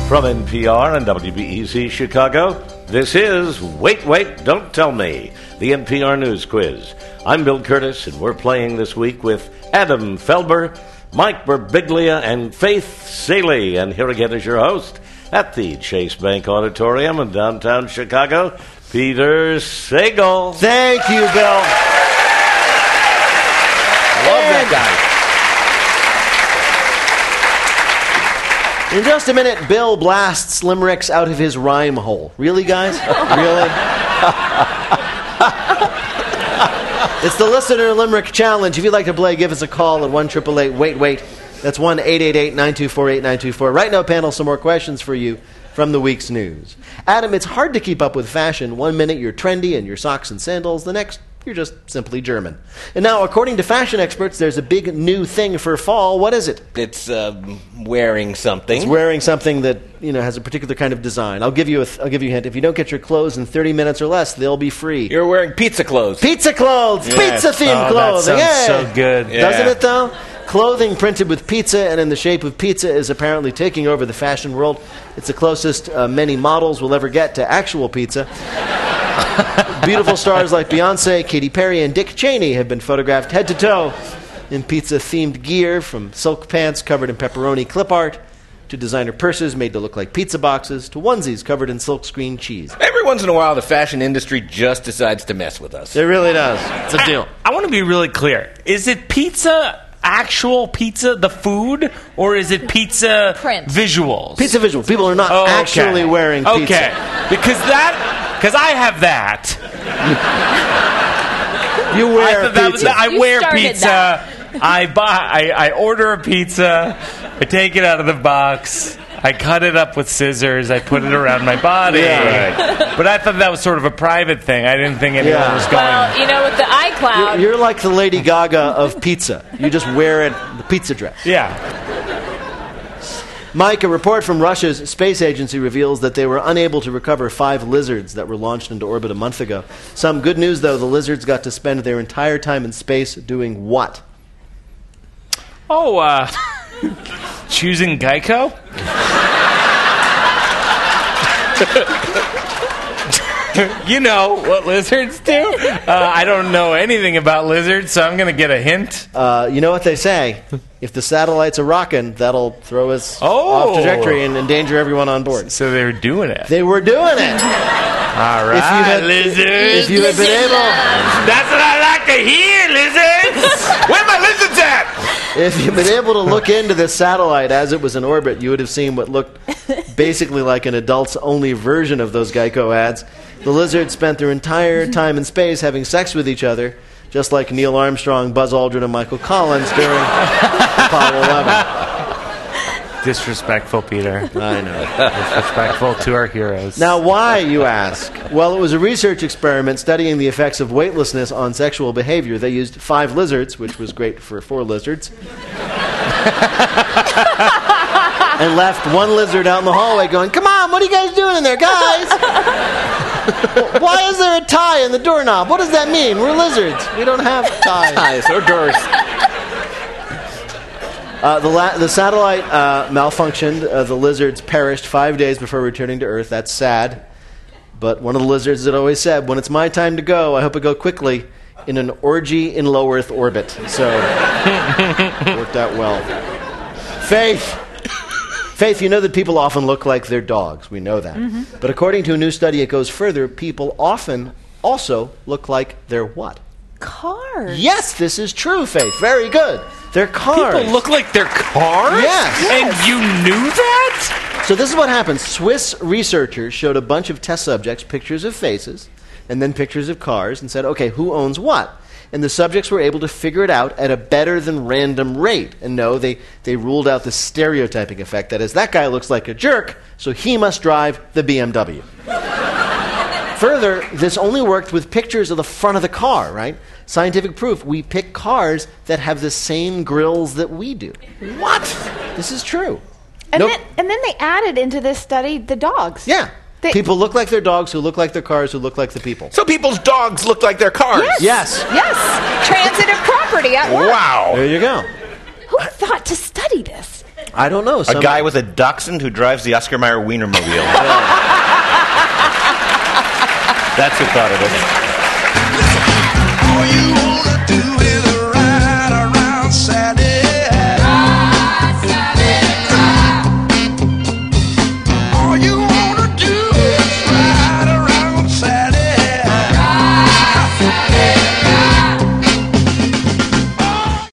From NPR and WBEZ Chicago, this is Wait, Wait, Don't Tell Me, the NPR News Quiz. I'm Bill Curtis, and we're playing this week with Adam Felber, Mike Birbiglia, and Faith Salie. And here again is your host at the Chase Bank Auditorium in downtown Chicago, Peter Sagal. Thank you, Bill. Love that guy. In just a minute, Bill blasts limericks out of his rhyme hole. Really, guys? Really? It's the Listener Limerick Challenge. If you'd like to play, give us a call at 1-888-WAIT-WAIT. That's 1-888-924-8924. Right now, panel, some more questions for you from the week's news. Adam, it's hard to keep up with fashion. 1 minute you're trendy and your socks and sandals. The next, you're just simply German. And now, according to fashion experts, there's a big new thing for fall. What is it? It's wearing something. It's wearing something that, has a particular kind of design. I'll give you a hint. If you don't get your clothes in 30 minutes or less, they'll be free. You're wearing pizza clothes. Pizza clothes! Yes. Pizza-themed clothing! That sounds so good. Yeah. Doesn't it, though? Clothing printed with pizza and in the shape of pizza is apparently taking over the fashion world. It's the closest many models will ever get to actual pizza. Beautiful stars like Beyonce, Katy Perry, and Dick Cheney have been photographed head to toe in pizza-themed gear, from silk pants covered in pepperoni clip art to designer purses made to look like pizza boxes to onesies covered in silkscreen cheese. Every once in a while, the fashion industry just decides to mess with us. It really does. It's a deal. I want to be really clear. Is it pizza, actual pizza, the food, or is it pizza Print. visuals? Pizza visual. People are not actually wearing pizza. Okay, because I have that. You wear pizza. I You wear started pizza. that. I order a pizza. I take it out of the box. I cut it up with scissors. I put it around my body. Yeah. But I thought that was sort of a private thing. I didn't think anyone was going. Well, with the iCloud, You're like the Lady Gaga of pizza. You just wear it, the pizza dress. Yeah. Mike, a report from Russia's space agency reveals that they were unable to recover 5 lizards that were launched into orbit a month ago. Some good news, though. The lizards got to spend their entire time in space doing what? Choosing Geico? You know what lizards do? I don't know anything about lizards, so I'm going to get a hint. You know what they say? If the satellites are rocking, that'll throw us off trajectory and endanger everyone on board. So they were doing it. They were doing it. All right, lizards. If you had been able... That's what I like to hear, lizards. Where my lizards at? If you'd been able to look into this satellite as it was in orbit, you would have seen what looked basically like an adults-only version of those Geico ads. The lizards spent their entire time in space having sex with each other, just like Neil Armstrong, Buzz Aldrin, and Michael Collins during Apollo 11. Disrespectful, Peter. I know. Disrespectful to our heroes. Now, why, you ask? Well, it was a research experiment studying the effects of weightlessness on sexual behavior. They used 5 lizards, which was great for 4 lizards, and left one lizard out in the hallway going, "Come on, what are you guys doing in there, guys? Why is there a tie in the doorknob? What does that mean? We're lizards. We don't have ties or doors." The satellite malfunctioned. The lizards perished 5 days before returning to Earth. That's sad. But one of the lizards had always said, "When it's my time to go, I hope I go quickly in an orgy in low Earth orbit." So it worked out well. Faith, you know that people often look like their dogs. We know that. Mm-hmm. But according to a new study, it goes further. People often also look like their what? cars. Yes, this is true, Faith. Very good. They're cars. People look like they're cars? Yes. And you knew that? So this is what happened. Swiss researchers showed a bunch of test subjects pictures of faces and then pictures of cars and said, okay, who owns what? And the subjects were able to figure it out at a better than random rate. And no, they ruled out the stereotyping effect. That is, that guy looks like a jerk, so he must drive the BMW. Further, this only worked with pictures of the front of the car, right? Scientific proof. We pick cars that have the same grills that we do. What? This is true. And then they added into this study the dogs. Yeah. People look like their dogs, who look like their cars, who look like the people. So people's dogs look like their cars? Yes. Yes. Transitive property at work. Wow. There you go. Who thought to study this? I don't know. A guy with a dachshund who drives the Oscar Mayer Wienermobile. That's who thought of it.